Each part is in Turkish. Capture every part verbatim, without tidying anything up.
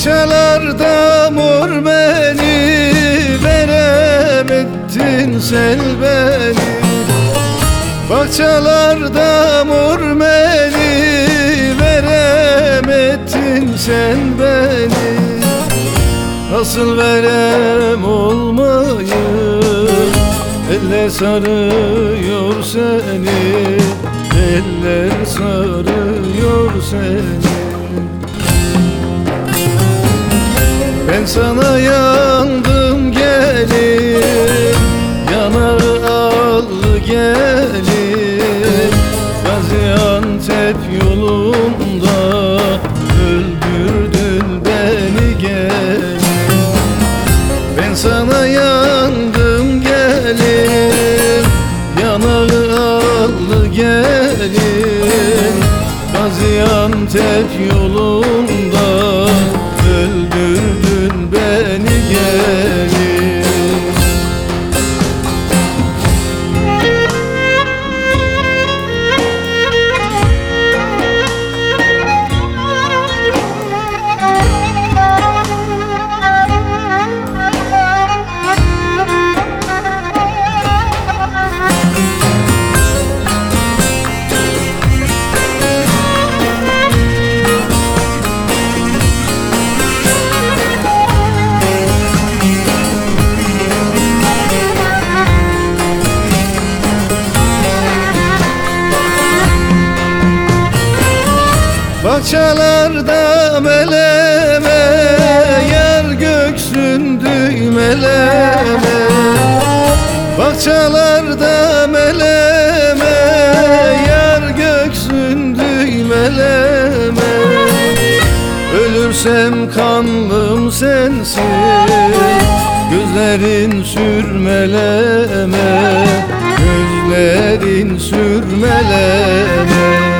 Bahçelerde mor beni, veremedin sen beni. Bahçelerde mor beni, veremedin sen beni. Nasıl verem olmayı, eller sarıyor seni, eller sarıyor seni. Ben sana yandım gelin, yanağı al gelin. Gaziantep yolunda öldürdün beni gelin. Ben sana yandım gelin, yanağı al gelin. Gaziantep yolunda öldürdün beni gelin. Bahçelerde meleme, yer göksündü meleme. Bahçelerde meleme, yer göksündü meleme. Ölürsem kanlım sensin, gözlerin sürmeleme, gözlerin sürmeleme.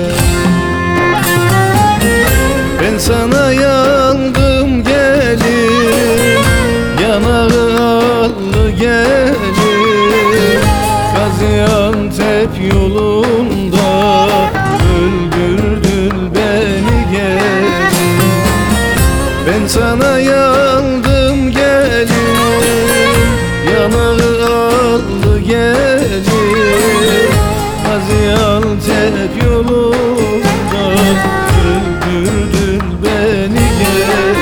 Ben sana yandım gelin, yanağı al gelin. Gaziantep yolunda öldürdün beni gelin. Ben sana yandım gelin, yanağı al gelin. Gaziantep yolunda öldürdün beni gelin.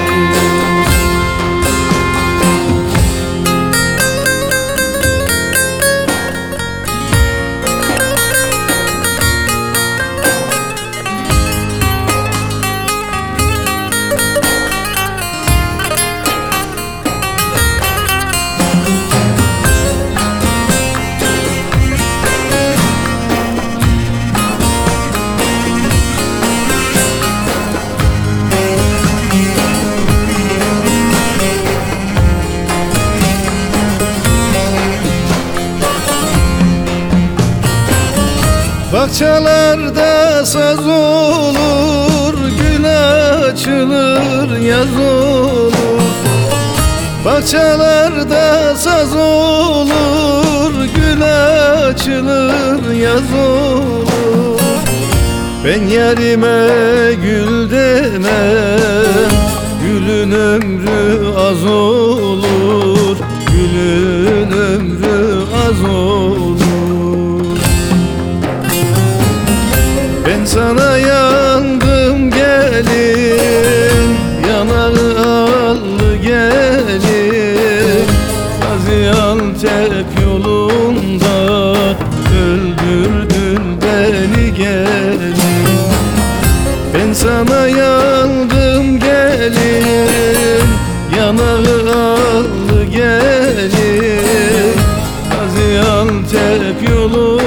Bahçelerde saz olur, gül açılır, yaz olur. Bahçelerde saz olur, gül açılır, yaz olur. Ben yarime gül demem, gülün ömrü az olur, gülün ömrü az olur. Ben sana yandım gelin, yanağı al gelin. Gaziantep yolunda öldürdün beni gelin. Ben sana yandım gelin, yanağı al gelin. Gaziantep yolunda